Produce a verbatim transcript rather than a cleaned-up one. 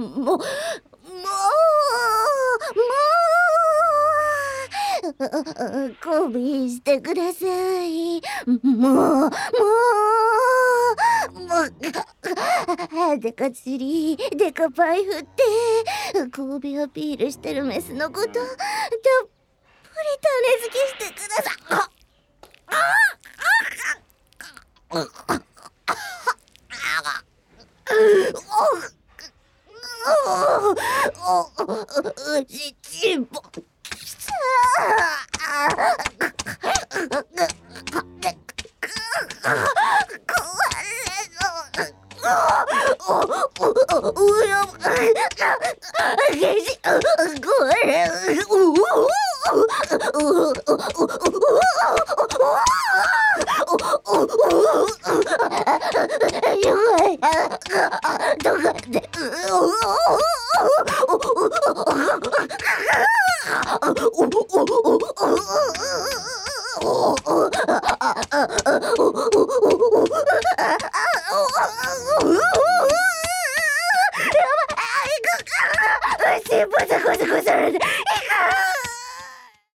もう、もう、もう、ごびしてください。もう、もう、もう、デカチリ、デカパイ振って、神戸アピールしてるメスのこと、たっぷり種付けしてください。あうちちぼ